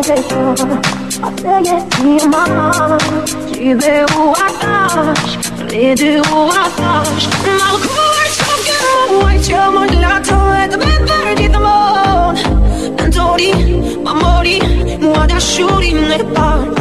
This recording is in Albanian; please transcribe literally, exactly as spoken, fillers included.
deixou até que amar. Te deu atrás, lhe deu atrás. Malcolm, so white, you're my lato, and the bed buried in the moon. And Tori, my Mori, what a shooting at